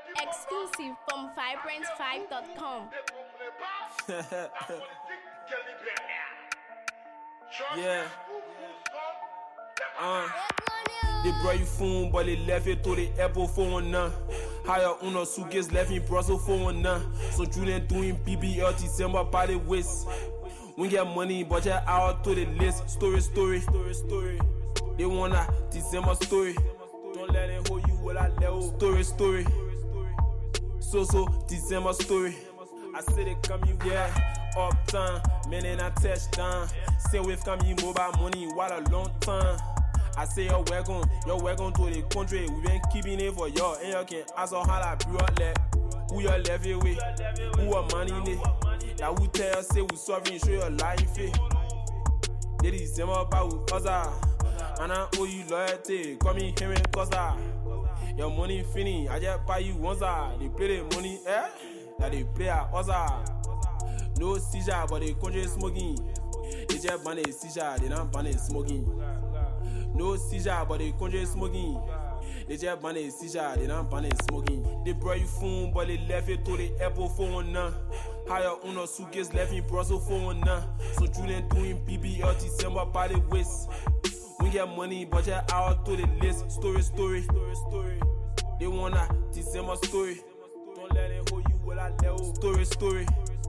Exclusive from vibrant5.com. Yeah. They brought you phone, but they left it to the Apple phone now. Higher uno suitcase left in Brussels phone now. So Julian doing BBL December by the waist. We get money, but you're out to the list. Story. They wanna December story. Don't let it hold you while I level. Story. So December story. I said it coming, yeah. Uptown, man, and I touchdown. Say with coming mobile money, what a long time. I say you're welcome to the country. We been keeping it for y'all, and y'all can ask how I blew up like. Who you left it with? Who are money in it? That we tell say we suffering, show your life it. They December about with us, and I owe you loyalty. Call me Henry Costa. Your money finish, I just buy you once. They play the money, that they play at us. No seizure, but they country smoking. They just ban the seizure, they don't ban the smoking. No seizure, but they country smoking. They just ban the seizure, they don't ban the smoking. They brought you phone, but they left it to the Apple phone now. Higher uno suitcase left in Brussels phone now. So Julian doing BBL December by the waist. We get money, but you're out to the list. Story. They wanna December story. Don't let it hold you while I level. Story.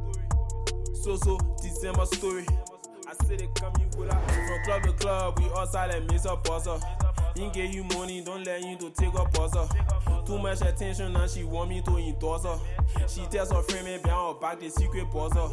So December story. I said it coming with her. From club to club, we all silent, miss a puzzle. He gave you money, don't let you to take a puzzle. Too much attention, and she want me to endorse her. She tells her friend, me behind her back the secret puzzle.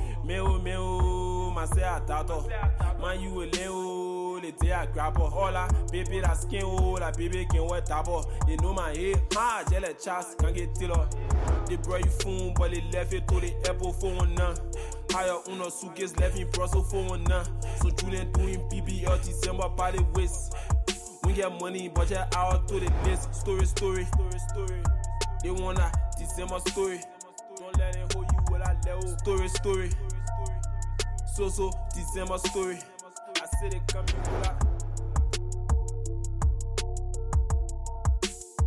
Meu, my say a tato. Man, you a leo, they take a grabber. Hola, baby, that skin, that baby can wear tabo. They know my head, jealous chance, can't get till her. They brought you phone, but they left it to the Apple phone now. Higher uno suitcase left in Brussels phone now. So Julian doing BBL December by the waist. We get money, but you're out to the list. Story. They wanna December story. Don't let it hold you while I level. Story. So December story. I said it coming with that.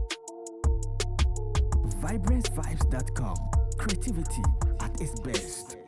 VibranceVibes.com. Creativity at its best.